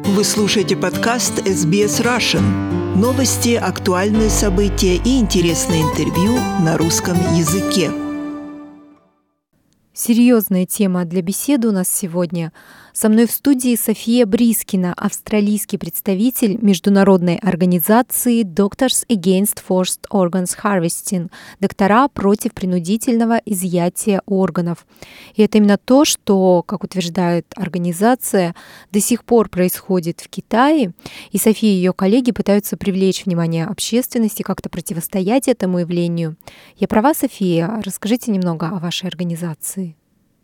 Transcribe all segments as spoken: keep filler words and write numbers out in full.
Вы слушаете подкаст эс би эс Russian. Новости, актуальные события и интересные интервью на русском языке. Серьезная тема для беседы у нас сегодня. Со мной в студии София Брискина, австралийский представитель международной организации Doctors Against Forced Organs Harvesting, доктора против принудительного изъятия органов. И это именно то, что, как утверждает организация, до сих пор происходит в Китае, и София и ее коллеги пытаются привлечь внимание общественности, как-то противостоять этому явлению. Я права, София? Расскажите немного о вашей организации.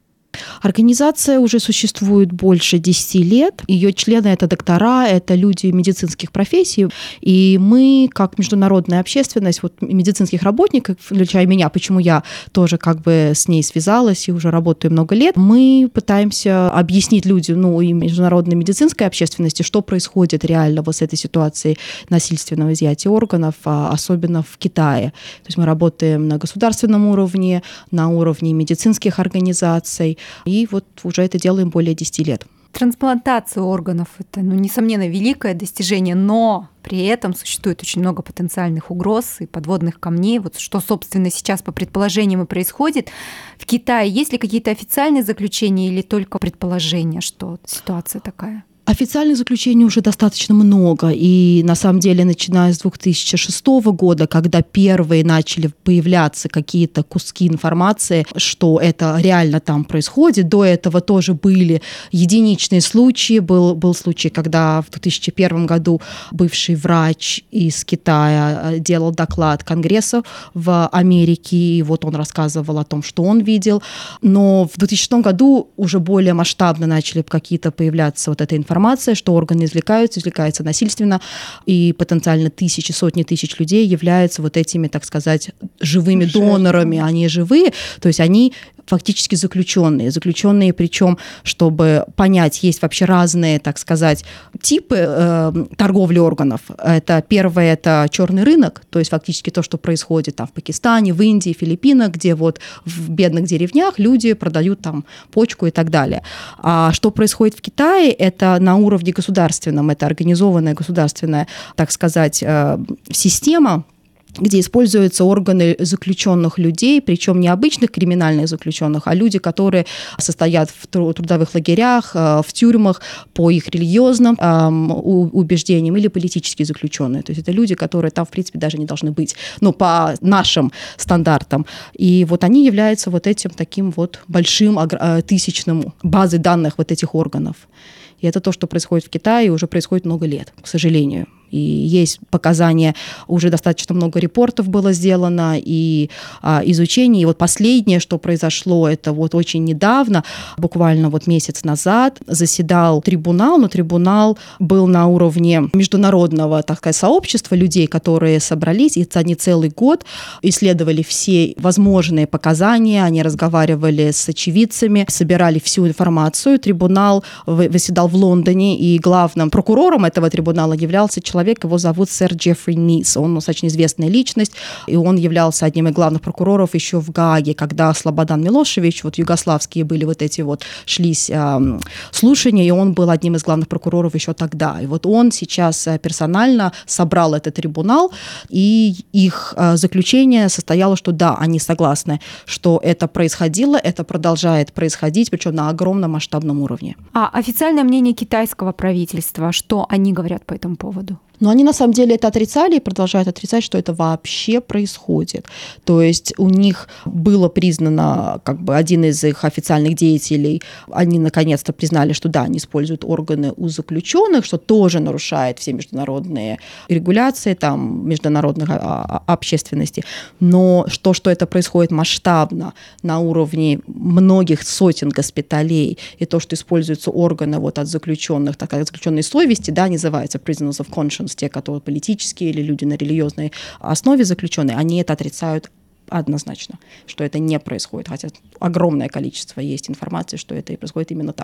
Организация уже существует больше десяти лет. Ее члены — это доктора, это люди медицинских профессий. И мы, как международная общественность, вот медицинских работников, включая меня, почему я тоже как бы с ней связалась и уже работаю много лет, мы пытаемся объяснить людям, ну и международной медицинской общественности, что происходит реально вот с этой ситуацией насильственного изъятия органов, особенно в Китае. То есть мы работаем на государственном уровне, на уровне медицинских организаций, и вот уже это делаем более десяти лет. Трансплантация органов — это, ну, несомненно, великое достижение, но при этом существует очень много потенциальных угроз и подводных камней. Вот что, собственно, сейчас по предположениям и происходит. В Китае есть ли какие-то официальные заключения или только предположения, что ситуация такая? Официальных заключений уже достаточно много, и на самом деле, начиная с две тысячи шестого года, когда первые начали появляться какие-то куски информации, что это реально там происходит, до этого тоже были единичные случаи. Был, был случай, когда в две тысячи первом году бывший врач из Китая делал доклад Конгрессу в Америке, и вот он рассказывал о том, что он видел. Но в две тысячи шестом году уже более масштабно начали какие-то появляться вот эта информация, что органы извлекаются, извлекаются насильственно, и потенциально тысячи, сотни тысяч людей являются вот этими, так сказать, живыми донорами. Они живые, то есть они фактически заключенные. Заключенные, причем, чтобы понять, есть вообще разные, так сказать, типы э, торговли органов. Это первое, это черный рынок, то есть фактически то, что происходит там в Пакистане, в Индии, Филиппинах, где вот в бедных деревнях люди продают там почку и так далее. А что происходит в Китае, это на уровне государственном, это организованная государственная, так сказать, э, система, где используются органы заключенных людей, причем не обычных криминальных заключенных, а люди, которые состоят в трудовых лагерях, в тюрьмах по их религиозным убеждениям, или политические заключенные. То есть это люди, которые там, в принципе, даже не должны быть, ну, по нашим стандартам. И вот они являются вот этим таким вот большим тысячным базой данных вот этих органов. И это то, что происходит в Китае, уже происходит много лет, к сожалению. И есть показания, уже достаточно много репортов было сделано и а, изучений. И вот последнее, что произошло, это вот очень недавно, буквально вот месяц назад, заседал трибунал, но трибунал был на уровне международного, так сказать, сообщества людей, которые собрались, и они целый год исследовали все возможные показания, они разговаривали с очевидцами, собирали всю информацию. Трибунал заседал в Лондоне, и главным прокурором этого трибунала являлся человек, Человек, его зовут сэр Джеффри Нис. Он достаточно известная личность, и он являлся одним из главных прокуроров еще в Гааге, когда Слободан Милошевич, вот югославские были вот эти вот, шлись э, слушания, и он был одним из главных прокуроров еще тогда. И вот он сейчас персонально собрал этот трибунал, и их э, заключение состояло, что да, они согласны, что это происходило, это продолжает происходить, причем на огромном масштабном уровне. А официальное мнение китайского правительства, что они говорят по этому поводу? Но они на самом деле это отрицали и продолжают отрицать, что это вообще происходит. То есть у них было признано, как бы один из их официальных деятелей, они наконец-то признали, что да, они используют органы у заключенных, что тоже нарушает все международные регуляции, там, международных общественности. Но то, что это происходит масштабно на уровне многих сотен госпиталей, и то, что используются органы вот от заключенных, так как заключенные совести, да, называется prisoners of conscience, те, которые политические или люди на религиозной основе заключенные, они это отрицают однозначно, что это не происходит, хотя огромное количество есть информации, что это и происходит именно так.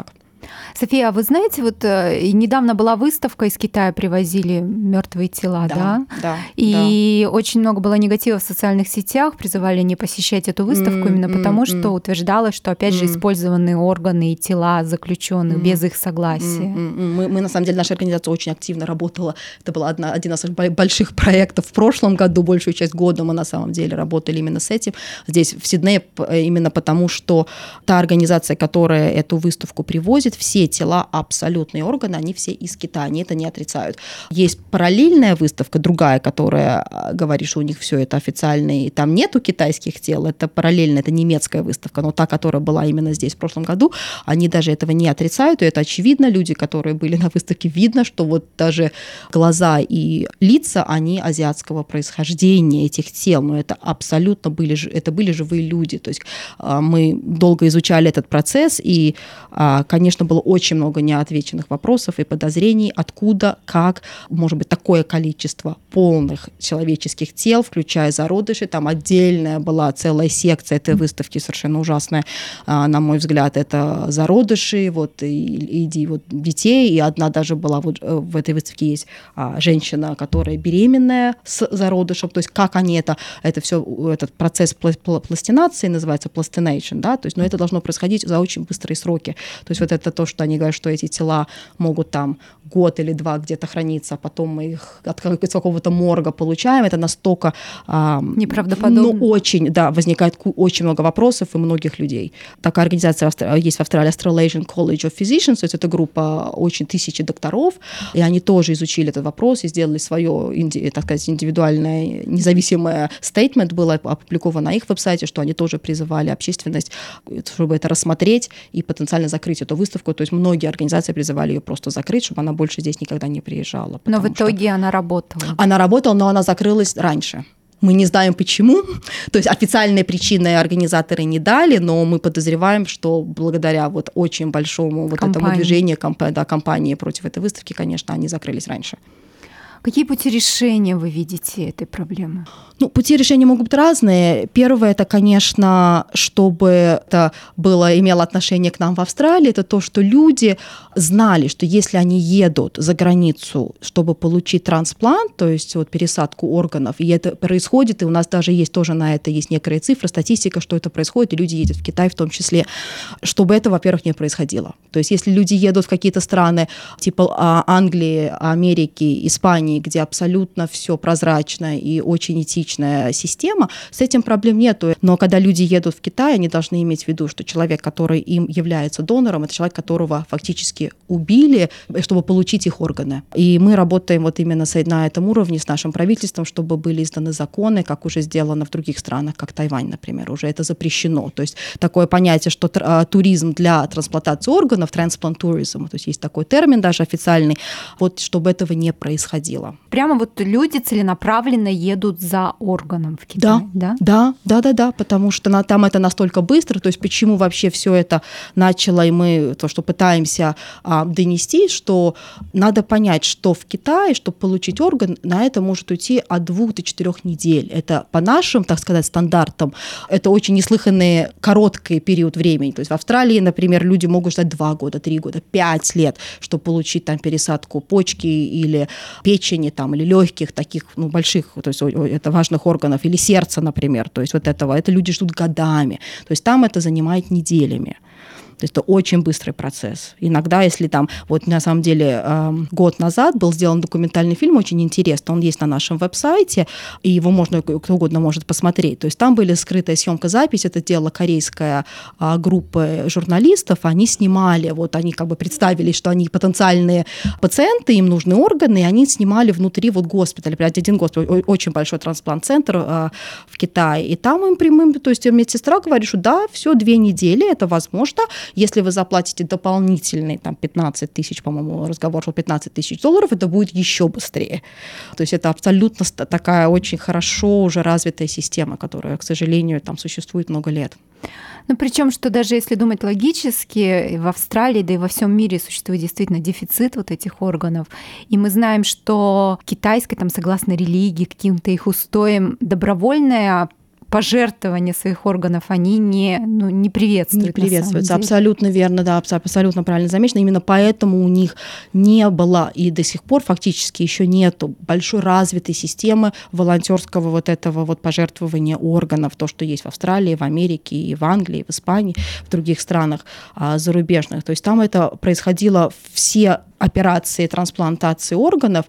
София, а вы знаете, вот недавно была выставка из Китая, привозили мертвые тела, да? Да, да. И да. очень много было негатива в социальных сетях, призывали не посещать эту выставку mm, именно mm, потому, mm. что утверждалось, что опять mm. же использованы органы и тела заключенных mm. без их согласия. Mm, mm. Мы, мы, на самом деле, наша организация очень активно работала. Это был одна, один из наших больших проектов в прошлом году, большую часть года мы на самом деле работали именно с этим. Здесь, в Сиднее, именно потому, что та организация, которая эту выставку привозит, все тела, абсолютные органы, они все из Китая, они это не отрицают. Есть параллельная выставка, другая, которая говорит, что у них все это официально, и там нету китайских тел, это параллельно, это немецкая выставка, но та, которая была именно здесь в прошлом году, они даже этого не отрицают, и это очевидно. Люди, которые были на выставке, видно, что вот даже глаза и лица, они азиатского происхождения этих тел, но это абсолютно были, это были живые люди. То есть мы долго изучали этот процесс, и, конечно, было очень много неотвеченных вопросов и подозрений, откуда, как, может быть, такое количество полных человеческих тел, включая зародыши. Там отдельная была целая секция этой выставки, совершенно ужасная, на мой взгляд, это зародыши, вот, и, и вот, детей, и одна даже была, вот в этой выставке есть женщина, которая беременная с зародышем, то есть как они это, это все, этот процесс пластинации называется plastination, да, то есть, но это должно происходить за очень быстрые сроки. То есть вот это то, что они говорят, что эти тела могут там год или два где-то храниться, а потом мы их от какого-то морга получаем, это настолько... А, неправдоподобно. Ну, очень, да, возникает очень много вопросов у многих людей. Такая организация есть в Австралии, Australasian College of Physicians, то есть это группа очень тысячи докторов, и они тоже изучили этот вопрос и сделали свое, так сказать, индивидуальное независимое стейтмент, было опубликовано на их веб-сайте, что они тоже призывали общественность, чтобы это рассмотреть и потенциально закрыть эту выставку. То есть многие организации призывали ее просто закрыть, чтобы она больше здесь никогда не приезжала. Но в итоге она работала. Она работала, но она закрылась раньше. Мы не знаем почему, то есть официальные причины организаторы не дали, но мы подозреваем, что благодаря вот очень большому вот этому движению комп- да, компании против этой выставки, конечно, они закрылись раньше. Какие пути решения вы видите этой проблемы? Ну, пути решения могут быть разные. Первое, это, конечно, чтобы это было, имело отношение к нам в Австралии, это то, что люди знали, что если они едут за границу, чтобы получить трансплант, то есть вот пересадку органов, и это происходит, и у нас даже есть тоже на это есть некоторые цифры, статистика, что это происходит, и люди едут в Китай в том числе, чтобы это, во-первых, не происходило. То есть если люди едут в какие-то страны типа Англии, Америки, Испании, где абсолютно все прозрачно и очень этично, система, с этим проблем нету. Но когда люди едут в Китай, они должны иметь в виду, что человек, который им является донором, это человек, которого фактически убили, чтобы получить их органы. И мы работаем вот именно на этом уровне с нашим правительством, чтобы были изданы законы, как уже сделано в других странах, как Тайвань, например, уже это запрещено. То есть такое понятие, что туризм для трансплантации органов, transplant tourism, то есть есть такой термин даже официальный, вот чтобы этого не происходило. Прямо вот люди целенаправленно едут за органом в Китай, да? Да, да, да, да, да, потому что на, там это настолько быстро, то есть почему вообще все это начало, и мы то, что пытаемся а, донести, что надо понять, что в Китае, чтобы получить орган, на это может уйти от двух до четырех недель. Это по нашим, так сказать, стандартам, это очень неслыханный короткий период времени. То есть в Австралии, например, люди могут ждать два года, три года, пять лет, чтобы получить там пересадку почки или печени там, или легких таких, ну, больших, то есть это важных органов, или сердца, например, то есть вот этого, это люди ждут годами, то есть там это занимает неделями. То есть это очень быстрый процесс. Иногда, если там, вот на самом деле э, год назад был сделан документальный фильм, очень интересный, он есть на нашем веб-сайте, и его можно, кто угодно может посмотреть. То есть там были скрытая съемка, запись, это делала корейская э, группа журналистов, они снимали, вот они как бы представили, что они потенциальные пациенты, им нужны органы, и они снимали внутри вот госпиталя, один госпиталь, очень большой трансплант-центр э, в Китае, и там им прямым, то есть медсестра говорит, что да, все, две недели, это возможно. Если вы заплатите дополнительные там, пятнадцать тысяч, по-моему, разговор шел пятнадцать тысяч долларов, это будет еще быстрее. То есть это абсолютно такая очень хорошо уже развитая система, которая, к сожалению, там существует много лет. Ну, причем, что даже если думать логически, в Австралии, да и во всем мире существует действительно дефицит вот этих органов. И мы знаем, что китайской, там, согласно религии, каким-то их устоям, добровольная пожертвования своих органов, они не, ну, не приветствуют. Не приветствуются, абсолютно верно, да, абсолютно правильно замечено. Именно поэтому у них не было и до сих пор фактически еще нету большой развитой системы волонтерского вот этого вот пожертвования органов, то, что есть в Австралии, в Америке, и в Англии, и в Испании, в других странах а, зарубежных. То есть там это происходило, все операции трансплантации органов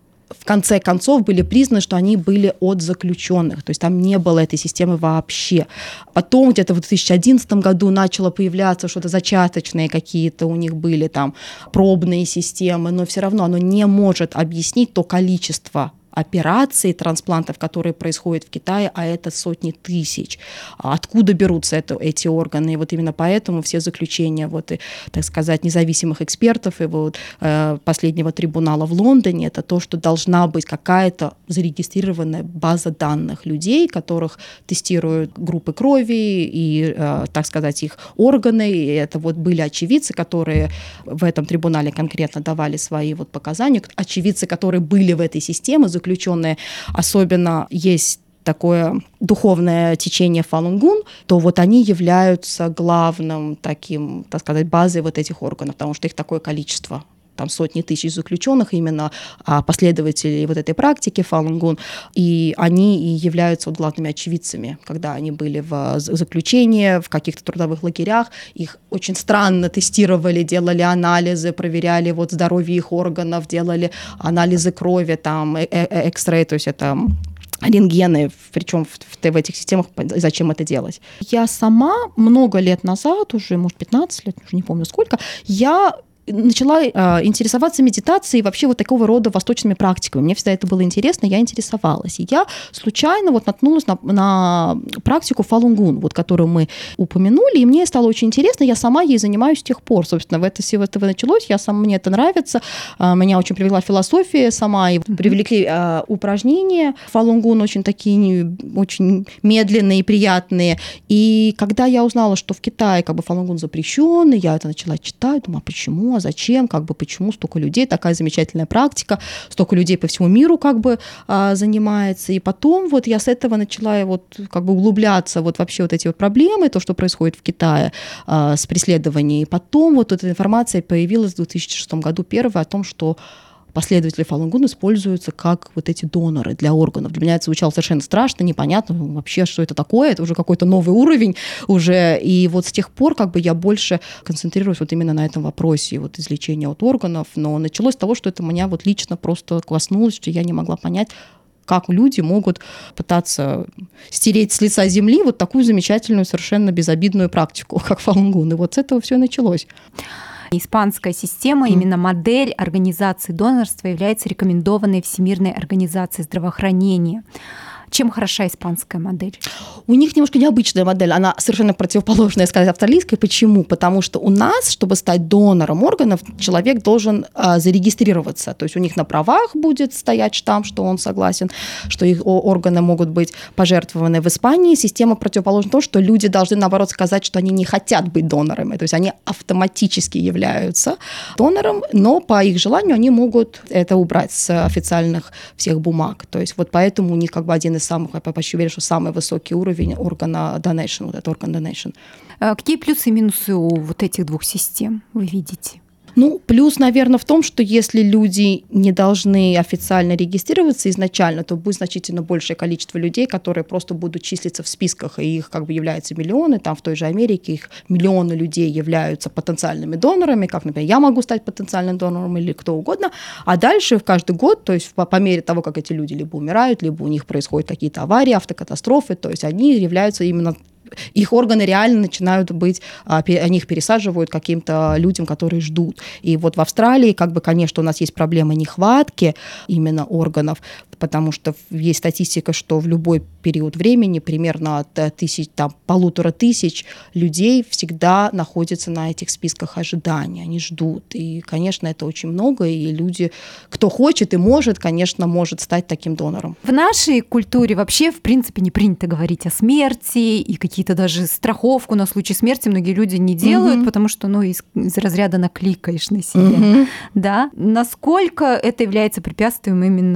в конце концов были признаны, что они были от заключенных, то есть там не было этой системы вообще. Потом где-то в две тысячи одиннадцатом году начало появляться что-то зачаточные какие-то у них были там пробные системы, но все равно оно не может объяснить то количество операций, трансплантов, которые происходят в Китае, а это сотни тысяч. Откуда берутся это, эти органы? И вот именно поэтому все заключения, вот, и, так сказать, независимых экспертов и вот, э, последнего трибунала в Лондоне, это то, что должна быть какая-то зарегистрированная база данных людей, которых тестируют группы крови и, э, так сказать, их органы. И это вот были очевидцы, которые в этом трибунале конкретно давали свои вот показания, очевидцы, которые были в этой системе, заключенные, особенно есть такое духовное течение Фалунгун, то вот они являются главным таким, так сказать, базой вот этих органов, потому что их такое количество. Там сотни тысяч заключенных, именно последователей вот этой практики Фалунгун, и они и являются вот главными очевидцами, когда они были в заключении, в каких-то трудовых лагерях, их очень странно тестировали, делали анализы, проверяли вот здоровье их органов, делали анализы крови, там, экс-рей, то есть это рентгены, причем в, в, в этих системах, зачем это делать. Я сама много лет назад, уже, может, пятнадцать лет, уже не помню сколько, я начала э, интересоваться медитацией и вообще вот такого рода восточными практиками. Мне всегда это было интересно, я интересовалась. И я случайно вот наткнулась на, на практику Фалунгун, вот, которую мы упомянули, и мне стало очень интересно, я сама ей занимаюсь с тех пор. Собственно, в это все этого началось, я сама, мне это нравится, э, меня очень привлекла философия сама, и mm-hmm. привлекли э, упражнения Фалунгун, очень такие, очень медленные и приятные. И когда я узнала, что в Китае как бы Фалунгун запрещен, я это начала читать, думаю, а почему? А зачем, как бы, почему столько людей, такая замечательная практика, столько людей по всему миру как бы а, занимается, и потом вот я с этого начала вот как бы углубляться вот вообще вот эти вот проблемы, то, что происходит в Китае а, с преследованием, и потом вот эта информация появилась в две тысячи шестом году первая о том, что последователи Фалунгун используются как вот эти доноры для органов. Для меня это звучало совершенно страшно, непонятно вообще, что это такое, это уже какой-то новый уровень уже, и вот с тех пор как бы я больше концентрируюсь вот именно на этом вопросе вот излечения от органов, но началось с того, что это меня вот лично просто коснулось, что я не могла понять, как люди могут пытаться стереть с лица земли вот такую замечательную, совершенно безобидную практику, как Фалунгун, и вот с этого все началось. Испанская система, mm. именно модель организации донорства является рекомендованной Всемирной организацией здравоохранения. Чем хороша испанская модель? У них немножко необычная модель, она совершенно противоположная, сказать, австралийской. Почему? Потому что у нас, чтобы стать донором органов, человек должен а, зарегистрироваться. То есть у них на правах будет стоять штамп, что он согласен, что их органы могут быть пожертвованы. В Испании система противоположна тому, что люди должны, наоборот, сказать, что они не хотят быть донорами. То есть они автоматически являются донором, но по их желанию они могут это убрать с официальных всех бумаг. То есть вот поэтому у них как бы один из самых, я почти уверена, что самый высокий уровень органа donation, вот этот орган donation. Какие плюсы и минусы у вот этих двух систем вы видите? Ну, плюс, наверное, в том, что если люди не должны официально регистрироваться изначально, то будет значительно большее количество людей, которые просто будут числиться в списках, и их как бы являются миллионы, там в той же Америке их миллионы людей являются потенциальными донорами, как, например, я могу стать потенциальным донором или кто угодно, а дальше в каждый год, то есть по, по мере того, как эти люди либо умирают, либо у них происходят какие-то аварии, автокатастрофы, то есть они являются именно их органы реально начинают быть, они их пересаживают каким-то людям, которые ждут. И вот в Австралии, как бы, конечно, у нас есть проблема нехватки именно органов, потому что есть статистика, что в любой период времени примерно от тысяч, там, полутора тысяч людей всегда находятся на этих списках ожидания, они ждут. И, конечно, это очень много, и люди, кто хочет и может, конечно, может стать таким донором. В нашей культуре вообще, в принципе, не принято говорить о смерти, и какие-то даже страховку на случай смерти многие люди не делают, mm-hmm. потому что, ну, из, из разряда накликаешь на себя. Mm-hmm. Да? Насколько это является препятствием именно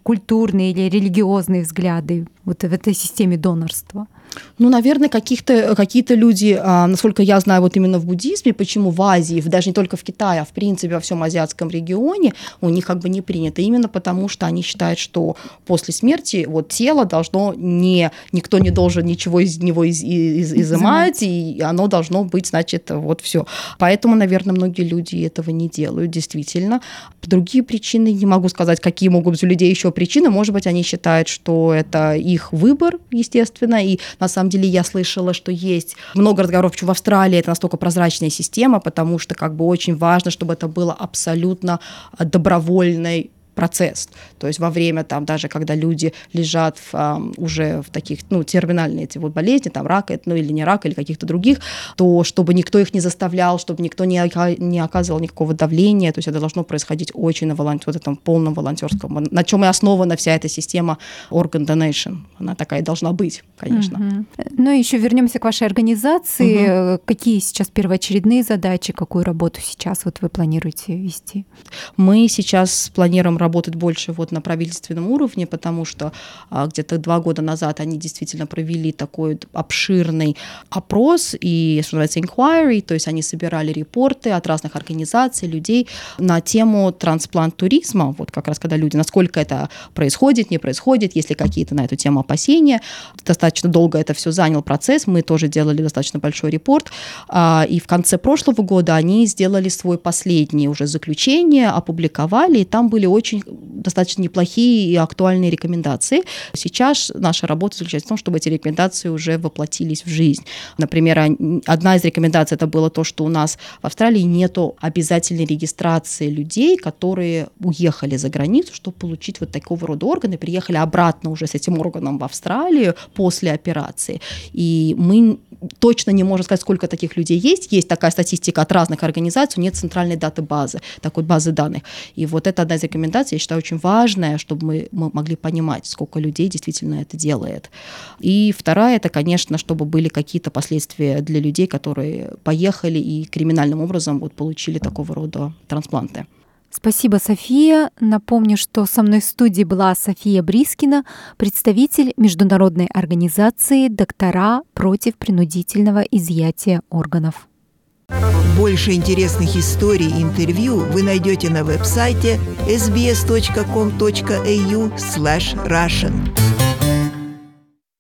культурные или религиозные взгляды вот в этой системе донорства? Ну, наверное, каких-то, какие-то люди, насколько я знаю, вот именно в буддизме, почему в Азии, даже не только в Китае, а в принципе во всем азиатском регионе у них как бы не принято, именно потому что они считают, что после смерти вот тело должно не, никто не должен ничего из него из, из, изымать, и оно должно быть, значит, вот все. Поэтому, наверное, многие люди этого не делают, действительно. Другие причины, не могу сказать, какие могут быть у людей еще причины, может быть, они считают, что это их выбор, естественно, и на самом деле я слышала, что есть много разговоров, почему в Австралии это настолько прозрачная система, потому что как бы очень важно, чтобы это было абсолютно добровольной процесс. То есть во время, там, даже когда люди лежат в, um, уже в таких, ну, терминальные эти вот болезни, там, рак, ну, или не рак, или каких-то других, то чтобы никто их не заставлял, чтобы никто не, не оказывал никакого давления, то есть это должно происходить очень на волонтер, вот этом полном волонтерском, на чем и основана вся эта система organ donation. Она такая должна быть, конечно. Uh-huh. Ну и еще вернемся к вашей организации. Uh-huh. Какие сейчас первоочередные задачи, какую работу сейчас вот вы планируете вести? Мы сейчас планируем работать больше вот на правительственном уровне, потому что а, где-то два года назад они действительно провели такой обширный опрос и, что называется, inquiry, то есть они собирали репорты от разных организаций, людей на тему трансплант-туризма, вот как раз когда люди, насколько это происходит, не происходит, есть ли какие-то на эту тему опасения. Достаточно долго это все занял процесс, мы тоже делали достаточно большой репорт, а, и в конце прошлого года они сделали свой последний уже заключение, опубликовали, и там были очень достаточно неплохие и актуальные рекомендации. Сейчас наша работа заключается в том, чтобы эти рекомендации уже воплотились в жизнь. Например, одна из рекомендаций это было то, что у нас в Австралии нету обязательной регистрации людей, которые уехали за границу, чтобы получить вот такого рода органы, приехали обратно уже с этим органом в Австралию после операции. И мы точно не можем сказать, сколько таких людей есть. Есть такая статистика от разных организаций, нет центральной даты базы, такой базы данных. И вот это одна из рекомендаций, я считаю, очень важная, чтобы мы, мы могли понимать, сколько людей действительно это делает. И вторая, это, конечно, чтобы были какие-то последствия для людей, которые поехали и криминальным образом вот получили такого рода транспланты. Спасибо, София. Напомню, что со мной в студии была София Брискина, представитель международной организации «Доктора против принудительного изъятия органов». Больше интересных историй и интервью вы найдете на веб-сайте эс би эс точка ком точка эй ю слэш Russian.